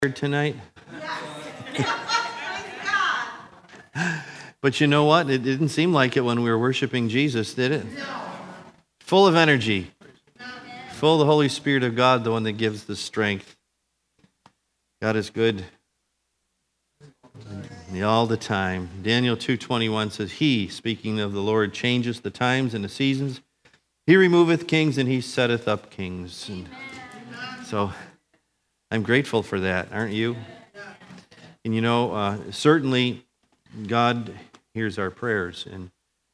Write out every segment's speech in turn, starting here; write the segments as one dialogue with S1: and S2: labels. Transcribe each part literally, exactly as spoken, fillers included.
S1: tonight? But you know what? It didn't seem like it when we were worshiping Jesus, did it? No. Full of energy. Full of the Holy Spirit of God, the one that gives the strength. God is good all the time. Daniel two twenty-one says, He, speaking of the Lord, changes the times and the seasons. He removeth kings and he setteth up kings. And so I'm grateful for that, aren't you? And you know, uh, certainly God hears our prayers. And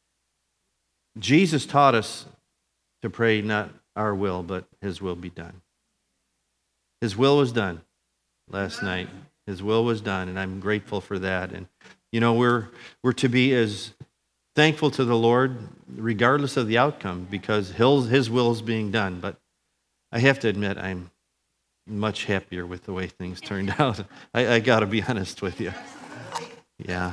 S1: Jesus taught us to pray not our will, but His will be done. His will was done last night. His will was done, and I'm grateful for that. And you know, we're we're to be as thankful to the Lord regardless of the outcome, because His, his will is being done. But I have to admit, I'm much happier with the way things turned out. I, I got to be honest with you. Yeah.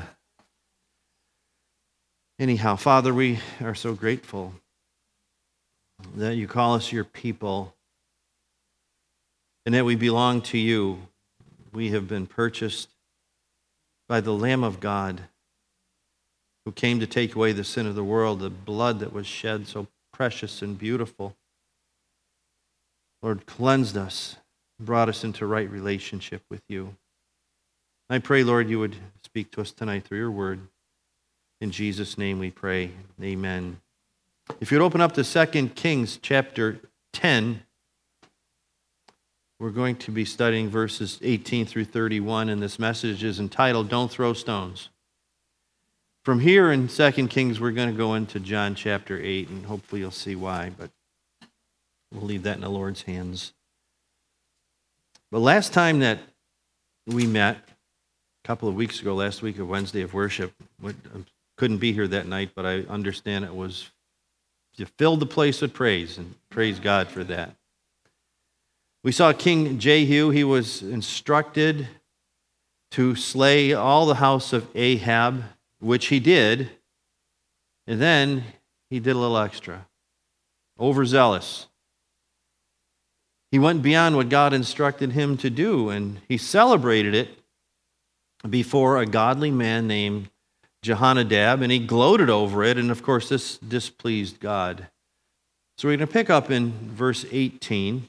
S1: Anyhow, Father, we are so grateful that you call us your people and that we belong to you. We have been purchased by the Lamb of God who came to take away the sin of the world, the blood that was shed so precious and beautiful. Lord, cleansed us, brought us into right relationship with you. I pray, Lord, you would speak to us tonight through your word. In Jesus' name we pray. Amen. If you'd open up to Second Kings chapter ten, we're going to be studying verses eighteen through thirty-one, and this message is entitled, Don't Throw Stones. From here in Second Kings, we're going to go into John chapter eight, and hopefully you'll see why, but we'll leave that in the Lord's hands. But last time that we met, a couple of weeks ago, last week of Wednesday of worship, I couldn't be here that night, but I understand it was, you filled the place with praise, and praise God for that. We saw King Jehu. He was instructed to slay all the house of Ahab, which he did, and then he did a little extra. Overzealous. He went beyond what God instructed him to do, and he celebrated it before a godly man named Jehonadab, and he gloated over it, and of course this displeased God. So we're going to pick up in verse eighteen.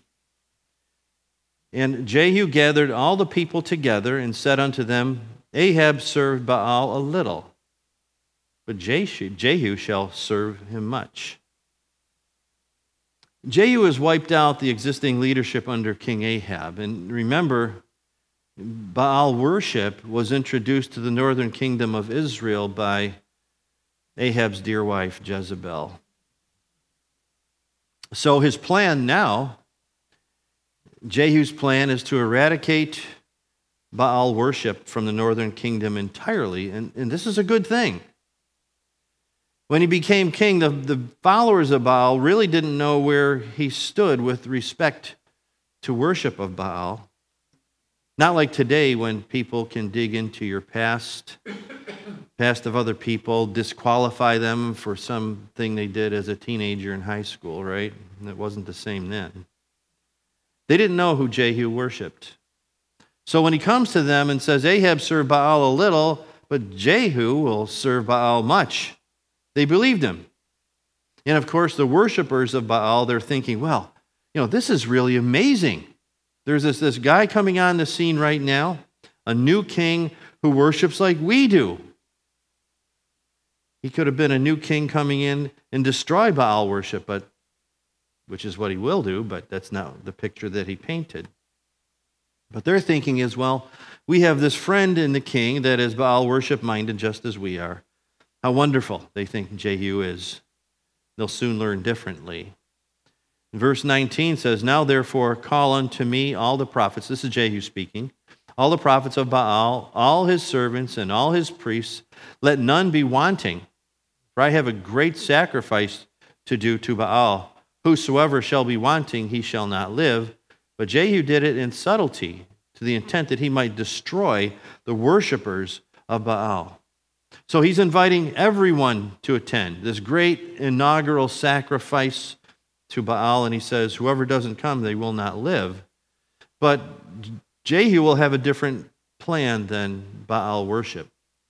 S1: And Jehu gathered all the people together and said unto them, Ahab served Baal a little, but Jehu, Jehu shall serve him much. Jehu has wiped out the existing leadership under King Ahab. And remember, Baal worship was introduced to the northern kingdom of Israel by Ahab's dear wife, Jezebel. So his plan now, Jehu's plan, is to eradicate Baal worship from the northern kingdom entirely, and, and this is a good thing. When he became king, the, the followers of Baal really didn't know where he stood with respect to worship of Baal. Not like today when people can dig into your past, past of other people, disqualify them for something they did as a teenager in high school, right? And it wasn't the same then. They didn't know who Jehu worshipped. So when he comes to them and says, Ahab served Baal a little, but Jehu will serve Baal much, they believed him. And of course, the worshipers of Baal, they're thinking, well, you know, this is really amazing. There's this, this guy coming on the scene right now, a new king who worships like we do. He could have been a new king coming in and destroy Baal worship, but which is what he will do, but that's not the picture that he painted. But their thinking is, well, we have this friend in the king that is Baal worship-minded just as we are. How wonderful they think Jehu is. They'll soon learn differently. Verse nineteen says, Now therefore call unto me all the prophets, this is Jehu speaking, all the prophets of Baal, all his servants and all his priests, let none be wanting, for I have a great sacrifice to do to Baal. Whosoever shall be wanting, he shall not live. But Jehu did it in subtlety, to the intent that he might destroy the worshipers of Baal. So he's inviting everyone to attend this great inaugural sacrifice to Baal, and he says, whoever doesn't come, they will not live. But Jehu will have a different plan than Baal worship.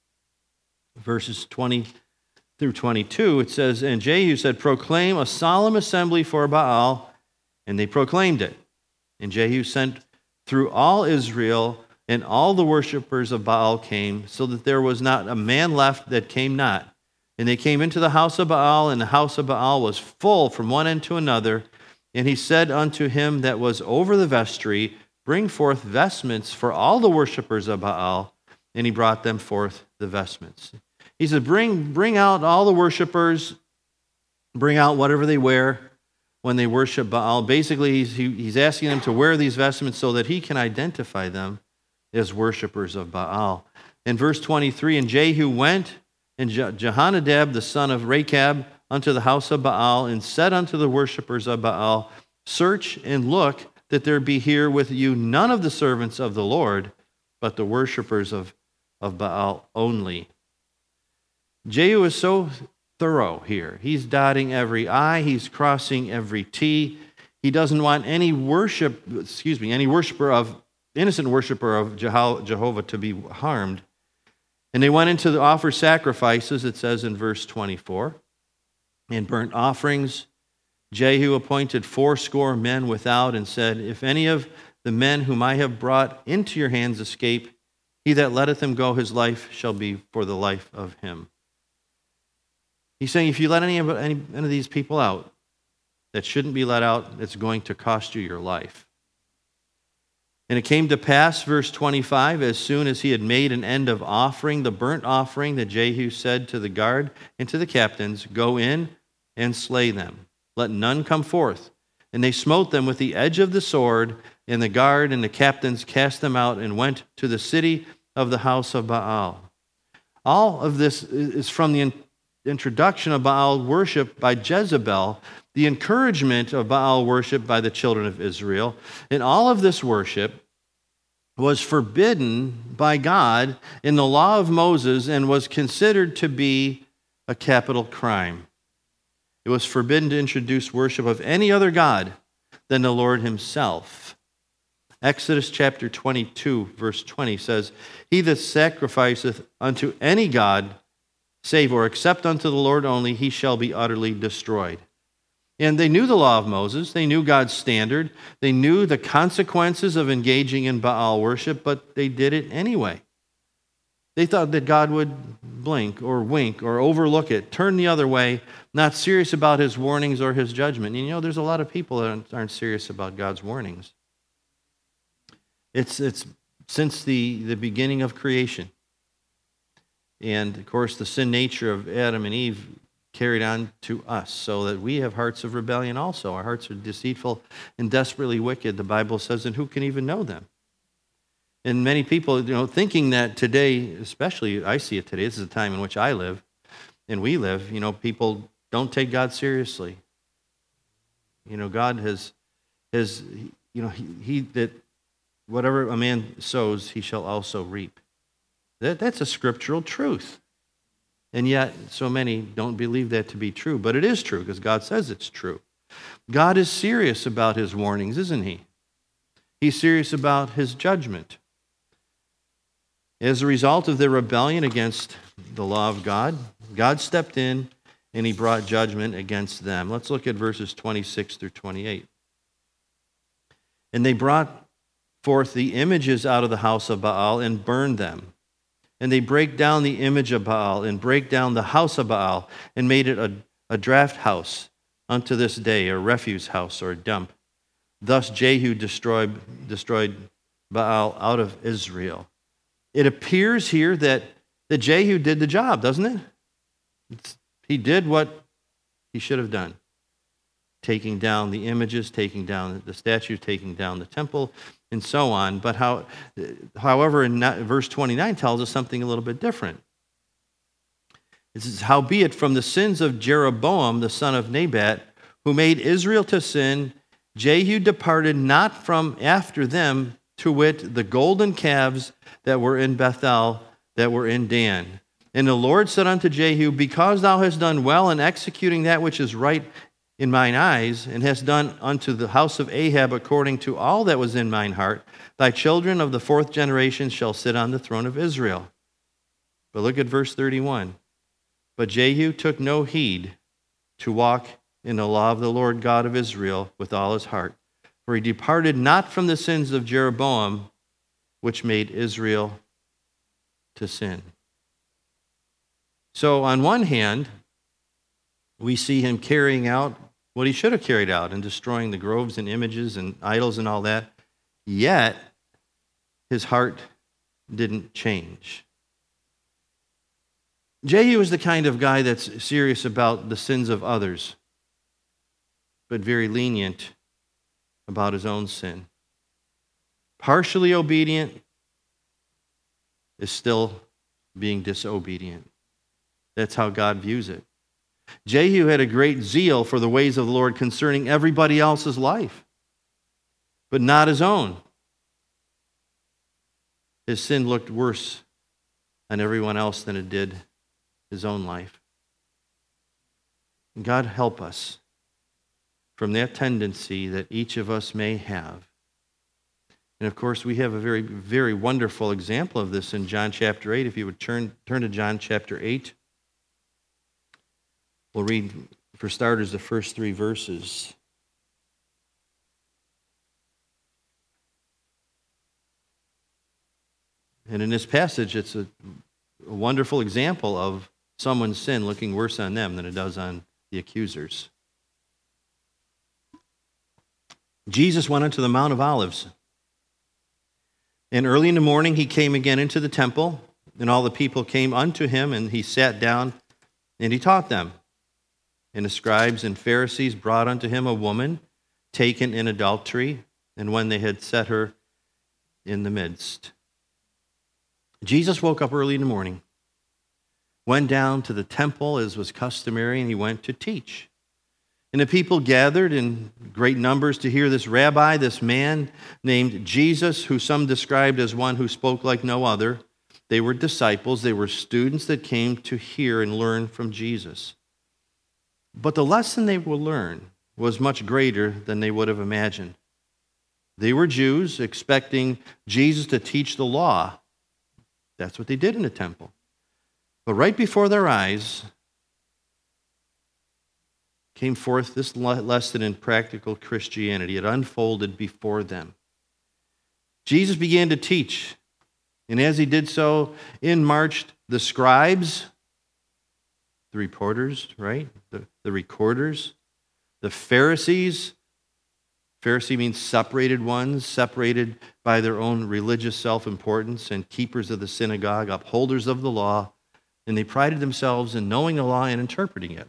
S1: Verses twenty through twenty-two, it says, and Jehu said, proclaim a solemn assembly for Baal, and they proclaimed it. And Jehu sent through all Israel, and all the worshipers of Baal came, so that there was not a man left that came not. And they came into the house of Baal, and the house of Baal was full from one end to another. And he said unto him that was over the vestry, bring forth vestments for all the worshipers of Baal. And he brought them forth the vestments. He said, bring, bring out all the worshipers, bring out whatever they wear when they worship Baal. Basically, he's, he, he's asking them to wear these vestments so that he can identify them as worshipers of Baal. In verse twenty-three, and Jehu went, and Jehonadab, the son of Rechab, unto the house of Baal, and said unto the worshipers of Baal, search and look that there be here with you none of the servants of the Lord, but the worshipers of, of Baal only. Jehu is so thorough here. He's dotting every I, he's crossing every T. He doesn't want any worship, excuse me, any worshiper of, innocent worshiper of Jehovah to be harmed. And they went into the offer sacrifices, it says in verse twenty-four, and burnt offerings. Jehu appointed fourscore men without and said, if any of the men whom I have brought into your hands escape, he that letteth him go, his life shall be for the life of him. He's saying if you let any of, any, any of these people out that shouldn't be let out, it's going to cost you your life. And it came to pass, verse twenty-five, as soon as he had made an end of offering the burnt offering, that Jehu said to the guard and to the captains, go in and slay them. Let none come forth. And they smote them with the edge of the sword, and the guard and the captains cast them out and went to the city of the house of Baal. All of this is from the introduction of Baal worship by Jezebel, the encouragement of Baal worship by the children of Israel. And all of this worship was forbidden by God in the law of Moses and was considered to be a capital crime. It was forbidden to introduce worship of any other god than the Lord himself. Exodus chapter twenty-two, verse twenty says, he that sacrificeth unto any god, save or except unto the Lord only, he shall be utterly destroyed. And they knew the law of Moses. They knew God's standard. They knew the consequences of engaging in Baal worship, but they did it anyway. They thought that God would blink or wink or overlook it, turn the other way, not serious about his warnings or his judgment. And you know, there's a lot of people that aren't serious about God's warnings. It's, it's since the, the beginning of creation. And, of course, the sin nature of Adam and Eve carried on to us, so that we have hearts of rebellion also. Our hearts are deceitful and desperately wicked, the Bible says, and who can even know them? And many people, you know, thinking that today, especially I see it today, this is a time in which I live and we live, you know, people don't take God seriously. You know, God has, has you know, he, he that whatever a man sows, he shall also reap. That, that's a scriptural truth. And yet, so many don't believe that to be true. But it is true, because God says it's true. God is serious about his warnings, isn't he? He's serious about his judgment. As a result of their rebellion against the law of God, God stepped in and he brought judgment against them. Let's look at verses twenty-six through twenty-eight. And they brought forth the images out of the house of Baal and burned them. And they break down the image of Baal and break down the house of Baal and made it a, a draft house unto this day, a refuse house or a dump. Thus Jehu destroyed, destroyed Baal out of Israel. It appears here that, that Jehu did the job, doesn't it? It's, he did what he should have done. Taking down the images, taking down the statue, taking down the temple, and so on. But how, however, in verse twenty-nine tells us something a little bit different. It says, howbeit from the sins of Jeroboam, the son of Nebat, who made Israel to sin, Jehu departed not from after them, to wit, the golden calves that were in Bethel, that were in Dan. And the Lord said unto Jehu, because thou hast done well in executing that which is right in mine eyes, and hast done unto the house of Ahab according to all that was in mine heart, thy children of the fourth generation shall sit on the throne of Israel. But look at verse thirty-one. But Jehu took no heed to walk in the law of the Lord God of Israel with all his heart, for he departed not from the sins of Jeroboam, which made Israel to sin. So on one hand, we see him carrying out what he should have carried out and destroying the groves and images and idols and all that. Yet, his heart didn't change. Jehu is the kind of guy that's serious about the sins of others, but very lenient about his own sin. Partially obedient is still being disobedient. That's how God views it. Jehu had a great zeal for the ways of the Lord concerning everybody else's life, but not his own. His sin looked worse on everyone else than it did his own life. And God help us from that tendency that each of us may have. And of course, we have a very, very wonderful example of this in John chapter eight. If you would turn, turn to John chapter eight. We'll read, for starters, the first three verses. And in this passage, it's a, a wonderful example of someone's sin looking worse on them than it does on the accusers. Jesus went unto the Mount of Olives. And early in the morning he came again into the temple, and all the people came unto him, and he sat down, and he taught them. And the scribes and Pharisees brought unto him a woman taken in adultery, and when they had set her in the midst. Jesus woke up early in the morning, went down to the temple as was customary, and he went to teach. And the people gathered in great numbers to hear this rabbi, this man named Jesus, who some described as one who spoke like no other. They were disciples, they were students that came to hear and learn from Jesus. But the lesson they will learn was much greater than they would have imagined. They were Jews expecting Jesus to teach the law. That's what they did in the temple. But right before their eyes came forth this lesson in practical Christianity. It unfolded before them. Jesus began to teach, and as he did so, in marched the scribes, the reporters, right? The, the recorders, the Pharisees. Pharisee means separated ones, separated by their own religious self-importance, and keepers of the synagogue, upholders of the law, and they prided themselves in knowing the law and interpreting it.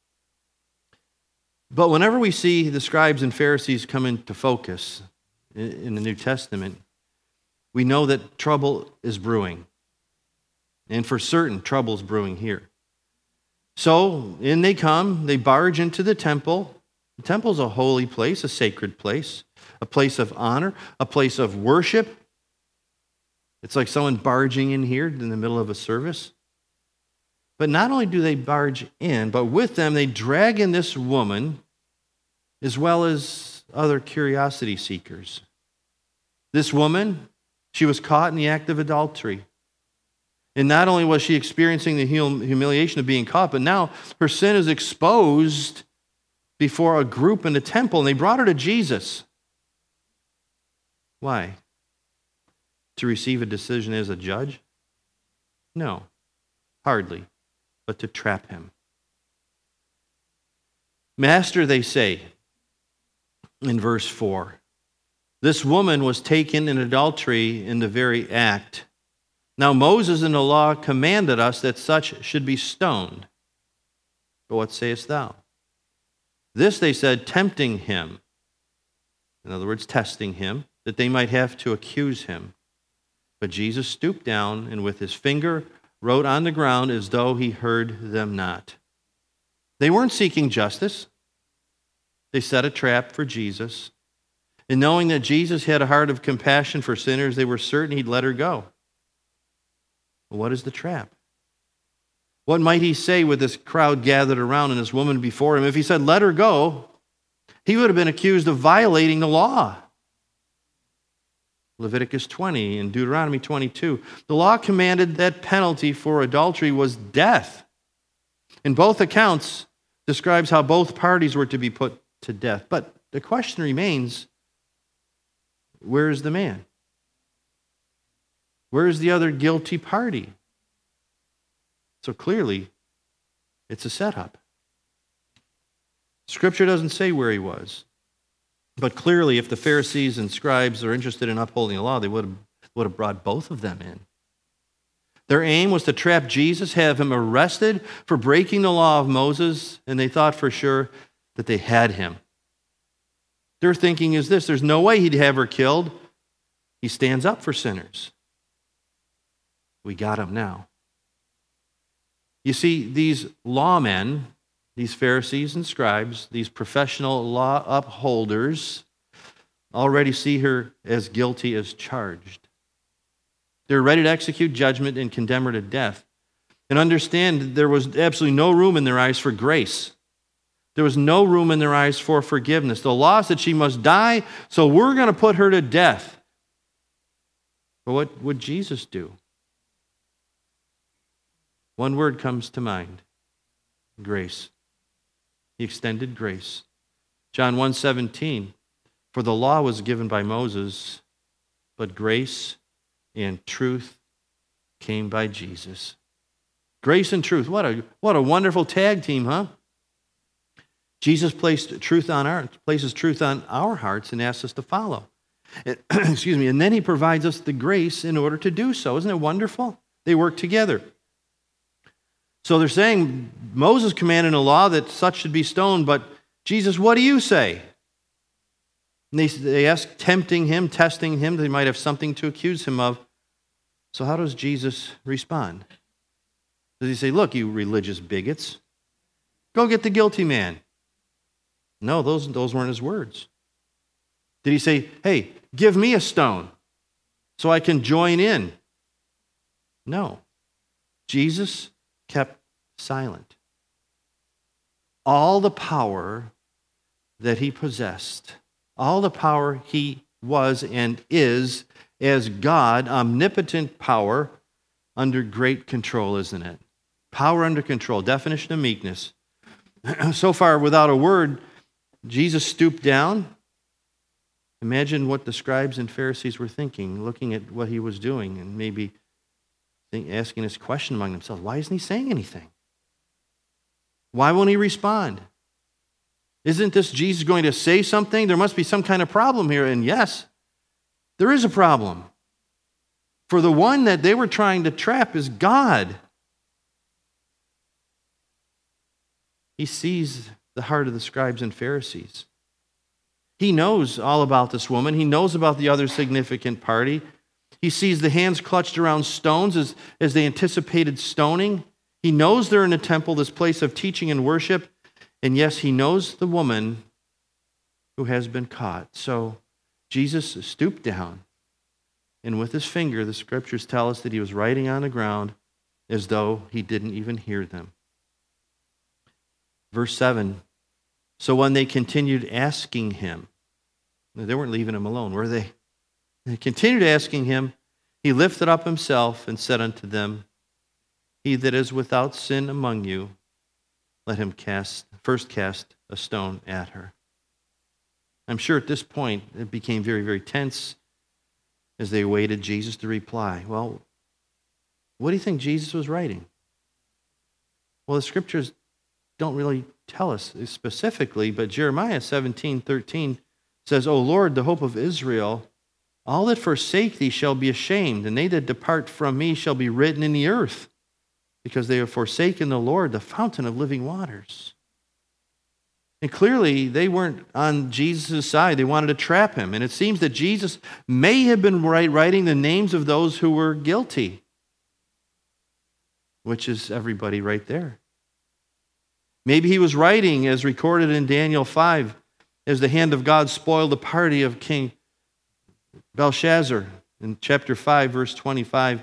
S1: But whenever we see the scribes and Pharisees come into focus in the New Testament, we know that trouble is brewing. And for certain, trouble is brewing here. So in they come, they barge into the temple. The temple is a holy place, a sacred place, a place of honor, a place of worship. It's like someone barging in here in the middle of a service. But not only do they barge in, but with them they drag in this woman as well as other curiosity seekers. This woman, she was caught in the act of adultery. And not only was she experiencing the humiliation of being caught, but now her sin is exposed before a group in the temple, and they brought her to Jesus. Why? To receive a decision as a judge? No, hardly, but to trap him. Master, they say in verse four, this woman was taken in adultery in the very act. Now Moses in the law commanded us that such should be stoned. But what sayest thou? This they said, tempting him. In other words, testing him, that they might have to accuse him. But Jesus stooped down and with his finger wrote on the ground as though he heard them not. They weren't seeking justice. They set a trap for Jesus. And knowing that Jesus had a heart of compassion for sinners, they were certain he'd let her go. What is the trap? What might he say with this crowd gathered around and this woman before him? If he said, let her go, he would have been accused of violating the law. Leviticus twenty and Deuteronomy twenty-two. The law commanded that penalty for adultery was death. In both accounts, describes how both parties were to be put to death. But the question remains, where is the man? Where is the other guilty party? So clearly, it's a setup. Scripture doesn't say where he was. But clearly, if the Pharisees and scribes are interested in upholding the law, they would have, would have brought both of them in. Their aim was to trap Jesus, have him arrested for breaking the law of Moses, and they thought for sure that they had him. Their thinking is this: there's no way he'd have her killed. He stands up for sinners. We got him now. You see, these lawmen, these Pharisees and scribes, these professional law upholders, already see her as guilty as charged. They're ready to execute judgment and condemn her to death. And understand, there was absolutely no room in their eyes for grace. There was no room in their eyes for forgiveness. The law said she must die, so we're going to put her to death. But what would Jesus do? One word comes to mind: grace. He extended grace. John one seventeen, for the law was given by Moses, but grace and truth came by Jesus. Grace and truth. What a, what a wonderful tag team, huh? Jesus placed truth on our, places truth on our hearts and asks us to follow. And, excuse me. And then he provides us the grace in order to do so. Isn't it wonderful? They work together. So they're saying Moses commanded in a law that such should be stoned, but Jesus, what do you say? And they, they ask, tempting him, testing him. They might have something to accuse him of. So how does Jesus respond? Does he say, look, you religious bigots, go get the guilty man? No, those, those weren't his words. Did he say, hey, give me a stone so I can join in? No. Jesus kept silent. All the power that he possessed, all the power he was and is as God, omnipotent power under great control, isn't it? Power under control, definition of meekness. So far, without a word, Jesus stooped down. Imagine what the scribes and Pharisees were thinking, looking at what he was doing, and maybe asking this question among themselves: why isn't he saying anything? Why won't he respond? Isn't this Jesus going to say something? There must be some kind of problem here. And yes, there is a problem. For the one that they were trying to trap is God. He sees the heart of the scribes and Pharisees. He knows all about this woman. He knows about the other significant party. He sees the hands clutched around stones as, as they anticipated stoning. He knows they're in a temple, this place of teaching and worship. And yes, he knows the woman who has been caught. So Jesus stooped down, and with his finger, the scriptures tell us that he was writing on the ground as though he didn't even hear them. Verse seven, so when they continued asking him, they weren't leaving him alone, were they? They continued asking him, he lifted up himself and said unto them, he that is without sin among you, let him cast first cast a stone at her. I'm sure at this point it became very, very tense as they awaited Jesus to reply. Well, what do you think Jesus was writing? Well, the scriptures don't really tell us specifically, but Jeremiah seventeen thirteen says, O Lord, the hope of Israel, all that forsake thee shall be ashamed, and they that depart from me shall be written in the earth, because they have forsaken the Lord, the fountain of living waters. And clearly, they weren't on Jesus' side. They wanted to trap him. And it seems that Jesus may have been writing the names of those who were guilty, which is everybody right there. Maybe he was writing, as recorded in Daniel five, as the hand of God spoiled the party of King Belshazzar. In chapter five, verse twenty-five,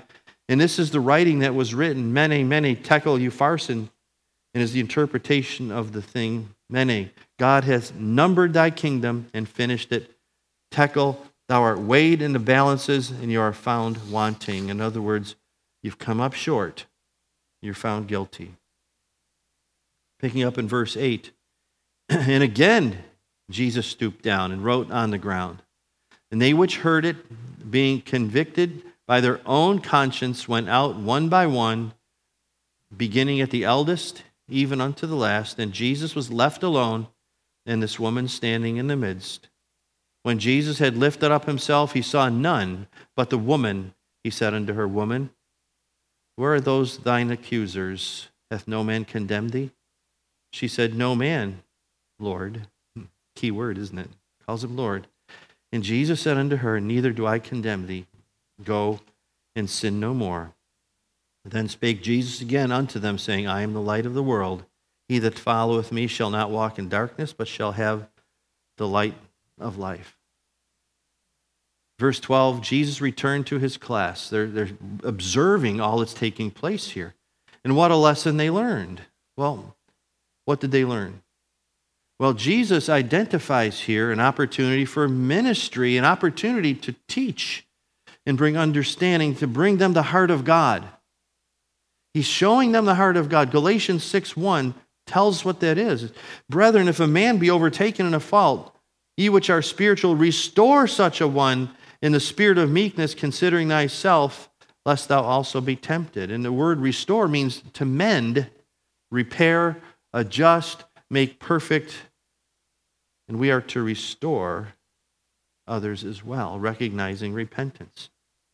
S1: And this is the writing that was written, mene, mene, tekel, upharsin, and is the interpretation of the thing, mene. God has numbered thy kingdom and finished it. Tekel, thou art weighed in the balances, and you are found wanting. In other words, you've come up short. You're found guilty. Picking up in verse eight. And again, Jesus stooped down and wrote on the ground. And they which heard it, being convicted by their own conscience, went out one by one, beginning at the eldest, even unto the last. And Jesus was left alone, and this woman standing in the midst. When Jesus had lifted up himself, he saw none but the woman. He said unto her, Woman, where are those thine accusers? Hath no man condemned thee? She said, No man, Lord. Key word, isn't it? Calls him Lord. And Jesus said unto her, Neither do I condemn thee. Go and sin no more. Then spake Jesus again unto them, saying, I am the light of the world. He that followeth me shall not walk in darkness, but shall have the light of life. Verse twelve, Jesus returned to his class. They're, they're observing all that's taking place here. And what a lesson they learned. Well, what did they learn? Well, Jesus identifies here an opportunity for ministry, an opportunity to teach and bring understanding, to bring them the heart of God. He's showing them the heart of God. Galatians six one tells what that is. Brethren, if a man be overtaken in a fault, ye which are spiritual, restore such a one in the spirit of meekness, considering thyself, lest thou also be tempted. And the word restore means to mend, repair, adjust, make perfect. And we are to restore others as well, recognizing repentance.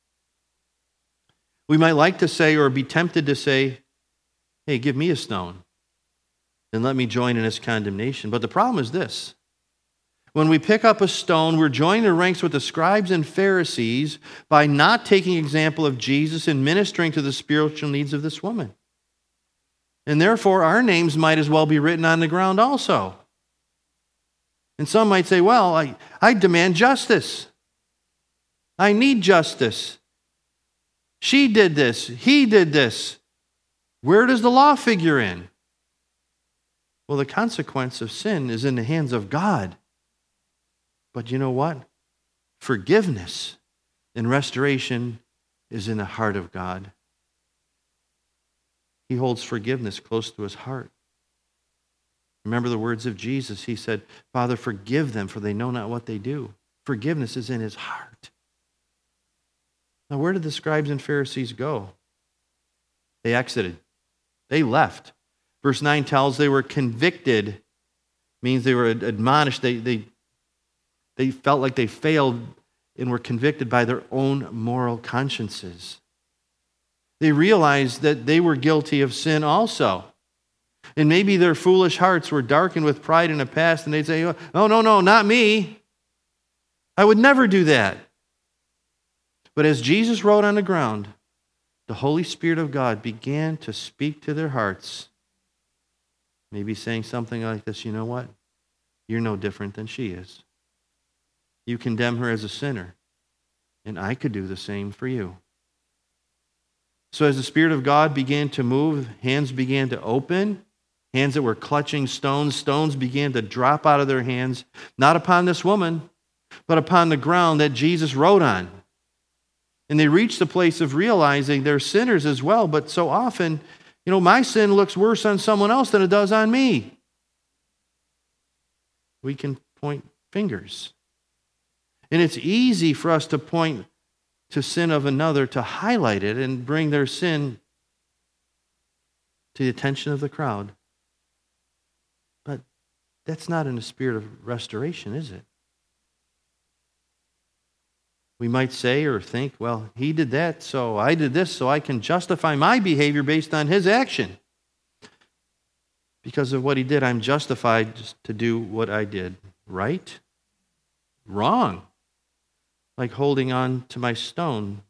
S1: We might like to say, or be tempted to say, hey, give me a stone, and let me join in his condemnation. But the problem is this. When we pick up a stone, we're joining the ranks with the scribes and Pharisees by not taking example of Jesus and ministering to the spiritual needs of this woman. And therefore, our names might as well be written on the ground also. And some might say, well, I, I demand justice. I need justice. She did this. He did this. Where does the law figure in? Well, the consequence of sin is in the hands of God. But you know what? Forgiveness and restoration is in the heart of God. He holds forgiveness close to his heart. Remember the words of Jesus. He said, Father, forgive them, for they know not what they do. Forgiveness is in his heart. Now, where did the scribes and Pharisees go? They exited. They left. Verse nine tells they were convicted, means they were admonished. They, they, they felt like they failed and were convicted by their own moral consciences. They realized that they were guilty of sin also. And maybe their foolish hearts were darkened with pride in the past, and they'd say, oh, no, no, not me. I would never do that. But as Jesus wrote on the ground, the Holy Spirit of God began to speak to their hearts, maybe saying something like this, you know what? You're no different than she is. You condemn her as a sinner, and I could do the same for you. So as the Spirit of God began to move, hands began to open, hands that were clutching stones, stones began to drop out of their hands, not upon this woman, but upon the ground that Jesus wrote on. And they reached the place of realizing they're sinners as well, but so often, you know, my sin looks worse on someone else than it does on me. We can point fingers. And it's easy for us to point to sin of another, to highlight it and bring their sin to the attention of the crowd. But that's not in a spirit of restoration, is it? We might say or think, well, he did that, so I did this, so I can justify my behavior based on his action. Because of what he did, I'm justified to do what I did. Right? Wrong. Like holding on to my stone.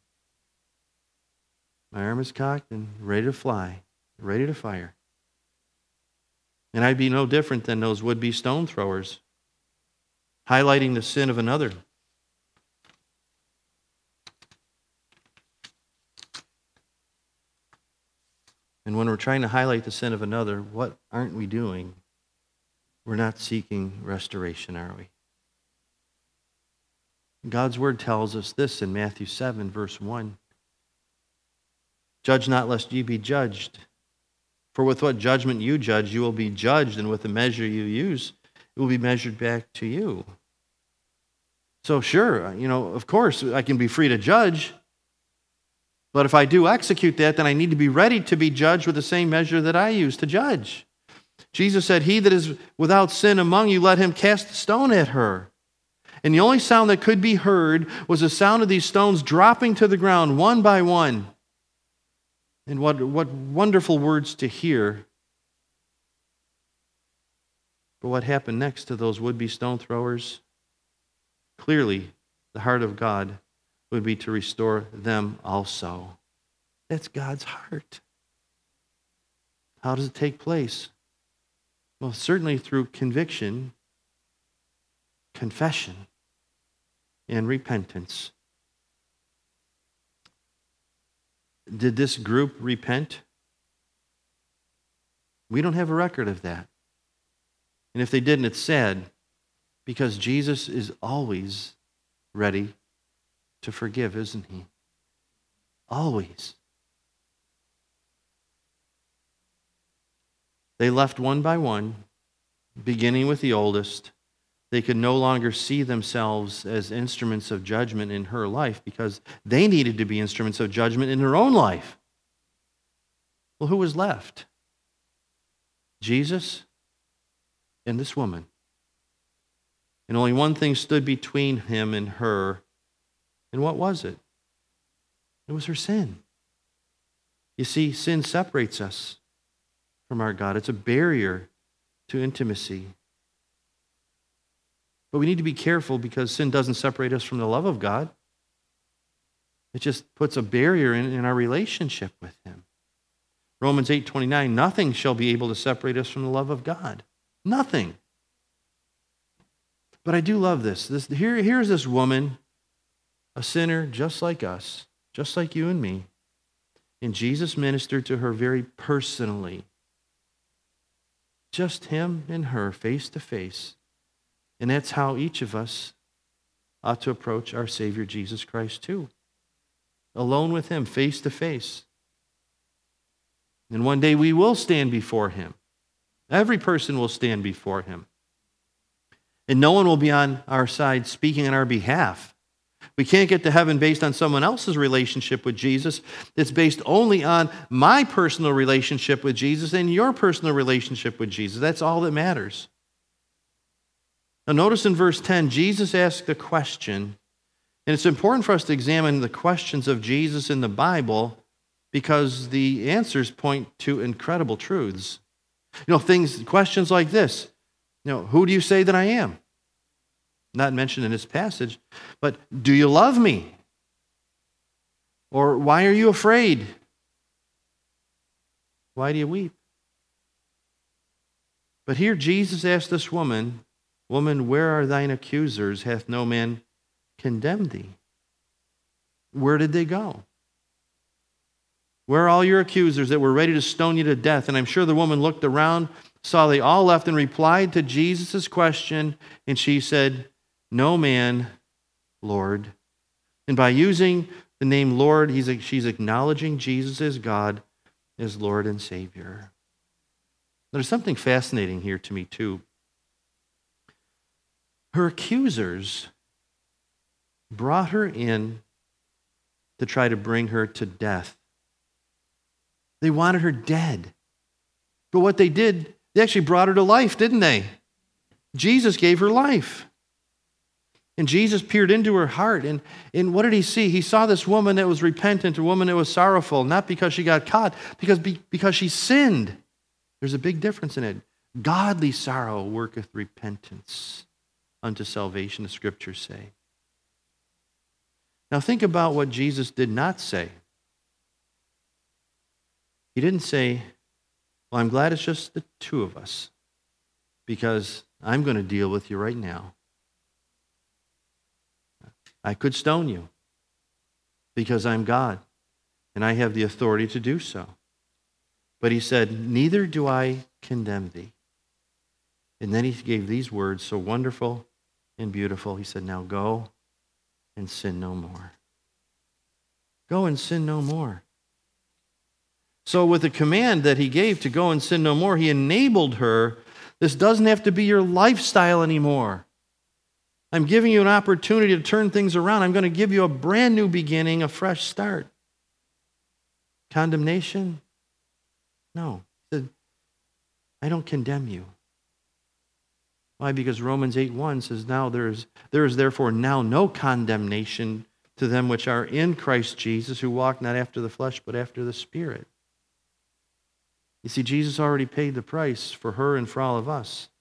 S1: My arm is cocked and ready to fly, ready to fire. And I'd be no different than those would-be stone throwers, highlighting the sin of another. And when we're trying to highlight the sin of another, what aren't we doing? We're not seeking restoration, are we? God's word tells us this in Matthew seven, verse one. Judge not, lest ye be judged. For with what judgment you judge, you will be judged, and with the measure you use, it will be measured back to you. So sure, you know, of course, I can be free to judge, but if I do execute that, then I need to be ready to be judged with the same measure that I use to judge. Jesus said, he that is without sin among you, let him cast a stone at her. And the only sound that could be heard was the sound of these stones dropping to the ground one by one. And what, what wonderful words to hear. But what happened next to those would-be stone throwers? Clearly, the heart of God would be to restore them also. That's God's heart. How does it take place? Well, certainly through conviction, confession, and repentance. Did this group repent? We don't have a record of that. And if they didn't, it's sad, because Jesus is always ready to forgive, isn't he? Always. They left one by one, beginning with the oldest. They could no longer see themselves as instruments of judgment in her life because they needed to be instruments of judgment in her own life. Well, who was left? Jesus and this woman. And only one thing stood between him and her. And what was it? It was her sin. You see, sin separates us from our God. It's a barrier to intimacy. But we need to be careful because sin doesn't separate us from the love of God. It just puts a barrier in, in our relationship with him. Romans eight twenty-nine, nothing shall be able to separate us from the love of God. Nothing. But I do love this. this here, here's this woman, a sinner just like us, just like you and me. And Jesus ministered to her very personally. Just him and her, face to face. And that's how each of us ought to approach our Savior Jesus Christ too. Alone with him, face to face. And one day we will stand before him. Every person will stand before him. And no one will be on our side speaking on our behalf. We can't get to heaven based on someone else's relationship with Jesus. It's based only on my personal relationship with Jesus and your personal relationship with Jesus. That's all that matters. Now notice in verse ten, Jesus asked a question. And it's important for us to examine the questions of Jesus in the Bible because the answers point to incredible truths. You know, things, questions like this. You know, who do you say that I am? Not mentioned in this passage, but do you love me? Or why are you afraid? Why do you weep? But here Jesus asked this woman, woman, where are thine accusers? Hath no man condemned thee? Where did they go? Where are all your accusers that were ready to stone you to death? And I'm sure the woman looked around, saw they all left, and replied to Jesus' question, and she said, no man, Lord. And by using the name Lord, he's, she's acknowledging Jesus as God, as Lord and Savior. There's something fascinating here to me, too. Her accusers brought her in to try to bring her to death. They wanted her dead. But what they did, they actually brought her to life, didn't they? Jesus gave her life. And Jesus peered into her heart. And, and what did he see? He saw this woman that was repentant, a woman that was sorrowful, not because she got caught, because, because she sinned. There's a big difference in it. Godly sorrow worketh repentance unto salvation, the scriptures say. Now think about what Jesus did not say. He didn't say, well, I'm glad it's just the two of us because I'm going to deal with you right now. I could stone you because I'm God and I have the authority to do so. But he said, neither do I condemn thee. And then he gave these words, so wonderful and beautiful. He said, now go and sin no more. Go and sin no more. So with the command that he gave to go and sin no more, he enabled her. This doesn't have to be your lifestyle anymore. I'm giving you an opportunity to turn things around. I'm going to give you a brand new beginning, a fresh start. Condemnation? No. He said, I don't condemn you. Why? Because Romans eight one says, now there is, there is therefore now no condemnation to them which are in Christ Jesus, who walk not after the flesh, but after the Spirit. You see, Jesus already paid the price for her and for all of us.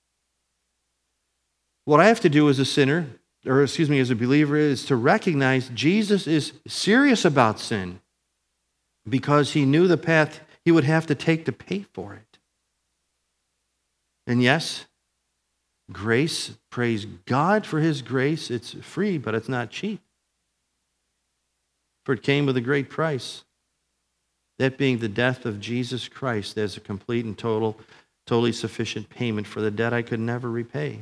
S1: What I have to do as a sinner, or excuse me, as a believer, is to recognize Jesus is serious about sin because he knew the path he would have to take to pay for it. And yes, grace, praise God for his grace. It's free, but it's not cheap. For it came with a great price. That being the death of Jesus Christ as a complete and total, totally sufficient payment for the debt I could never repay.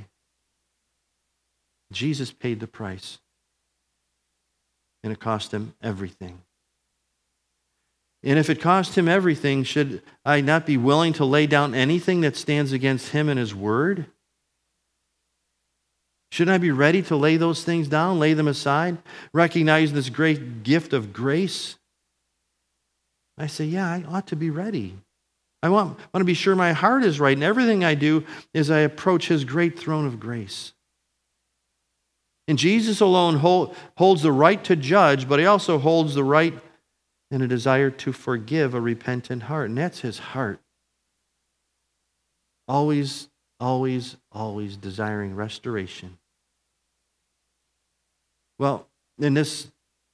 S1: Jesus paid the price. And it cost him everything. And if it cost him everything, should I not be willing to lay down anything that stands against him and his word? Shouldn't I be ready to lay those things down, lay them aside, recognize this great gift of grace? I say, yeah, I ought to be ready. I want, want to be sure my heart is right, and everything I do as I approach his great throne of grace. And Jesus alone hold, holds the right to judge, but he also holds the right and a desire to forgive a repentant heart, and that's his heart. Always, always, always desiring restoration. Well, in this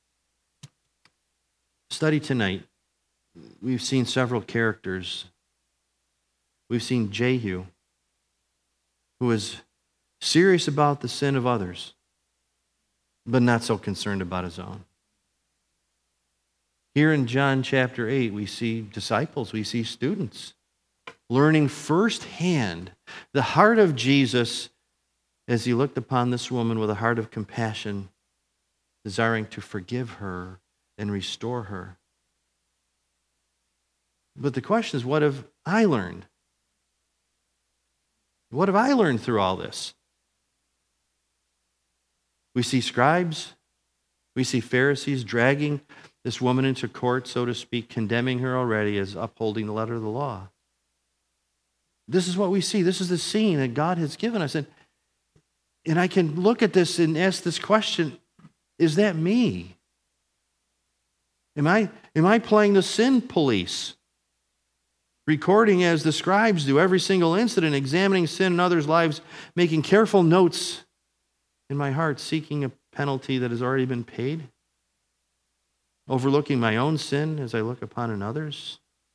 S1: study tonight, we've seen several characters. We've seen Jehu, who is serious about the sin of others, but not so concerned about his own. Here in John chapter eight, we see disciples, we see students learning firsthand the heart of Jesus as he looked upon this woman with a heart of compassion, desiring to forgive her and restore her. But the question is, what have I learned? What have I learned through all this? We see scribes, we see Pharisees dragging this woman into court, so to speak, condemning her already as upholding the letter of the law. This is what we see. This is the scene that God has given us. And, and I can look at this and ask this question, is that me? Am I, am I playing the sin police? Recording as the scribes do every single incident, examining sin in others' lives, making careful notes in my heart, seeking a penalty that has already been paid? Overlooking my own sin as I look upon another's?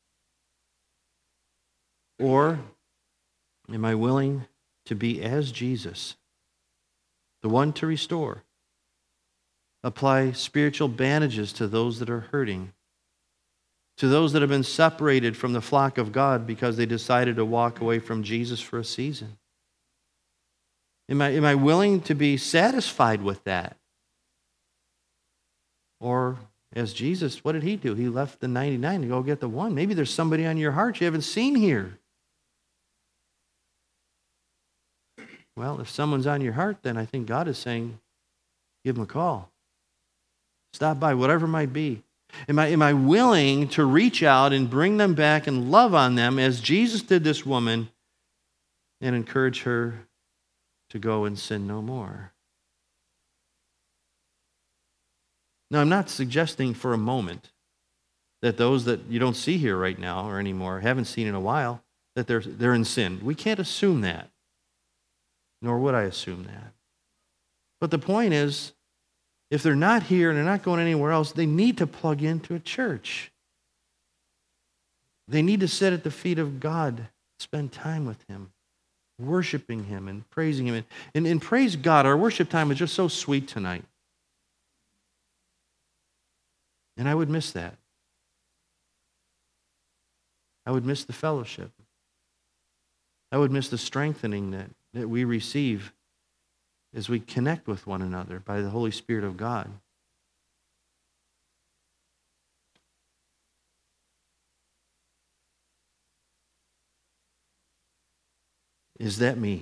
S1: Or am I willing to be as Jesus, the one to restore, apply spiritual bandages to those that are hurting, to those that have been separated from the flock of God because they decided to walk away from Jesus for a season? Am I, am I willing to be satisfied with that? Or, as Jesus, what did he do? He left the ninety-nine to go get the one. Maybe there's somebody on your heart you haven't seen here. Well, if someone's on your heart, then I think God is saying, give them a call. Stop by, whatever it might be. Am I, am I willing to reach out and bring them back and love on them as Jesus did this woman and encourage her to go and sin no more? Now, I'm not suggesting for a moment that those that you don't see here right now or anymore, haven't seen in a while, that they're, they're in sin. We can't assume that, nor would I assume that. But the point is, if they're not here and they're not going anywhere else, they need to plug into a church. They need to sit at the feet of God, spend time with him, worshiping him and praising him. And, and, and praise God, our worship time is just so sweet tonight. And I would miss that. I would miss the fellowship. I would miss the strengthening that, that we receive as we connect with one another by the Holy Spirit of God. Is that me?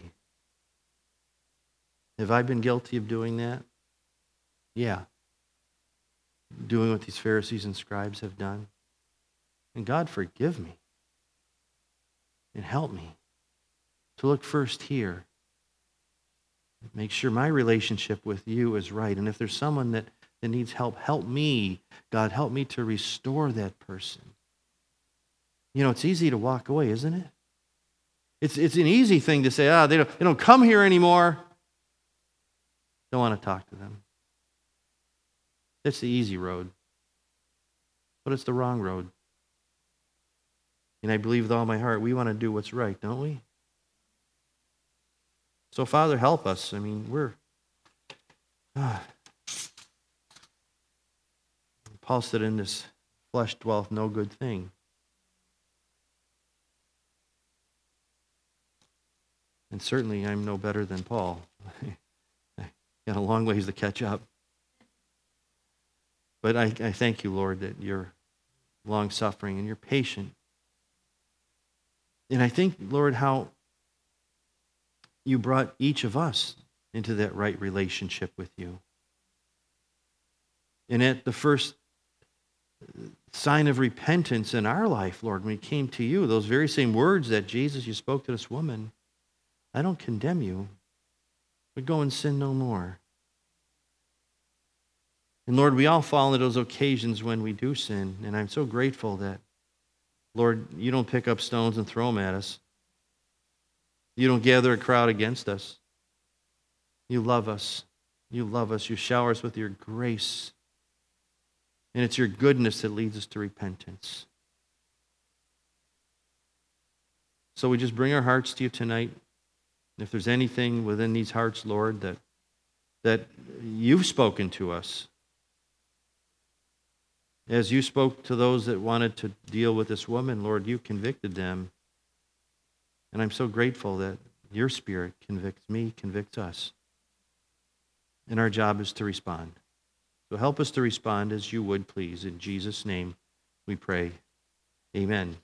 S1: Have I been guilty of doing that? Yeah. Doing what these Pharisees and scribes have done. And God, forgive me. And help me to look first here. Make sure my relationship with you is right. And if there's someone that, that needs help, help me. God, help me to restore that person. You know, it's easy to walk away, isn't it? It's, it's an easy thing to say, ah, they don't, they don't come here anymore. Don't want to talk to them. That's the easy road. But it's the wrong road. And I believe with all my heart, we want to do what's right, don't we? So, Father, help us. I mean, we're... Ah. Paul said, in this flesh dwelleth no good thing. And certainly I'm no better than Paul. I got a long ways to catch up. But I, I thank you, Lord, that you're long-suffering and you're patient. And I think, Lord, how you brought each of us into that right relationship with you. And at the first sign of repentance in our life, Lord, when we came to you, those very same words that Jesus, you spoke to this woman, I don't condemn you, but go and sin no more. And Lord, we all fall into those occasions when we do sin, and I'm so grateful that, Lord, you don't pick up stones and throw them at us. You don't gather a crowd against us. You love us. You love us. You shower us with your grace. And it's your goodness that leads us to repentance. So we just bring our hearts to you tonight. If there's anything within these hearts, Lord, that, that you've spoken to us, as you spoke to those that wanted to deal with this woman, Lord, you convicted them. And I'm so grateful that your Spirit convicts me, convicts us. And our job is to respond. So help us to respond as you would, please. In Jesus' name we pray. Amen.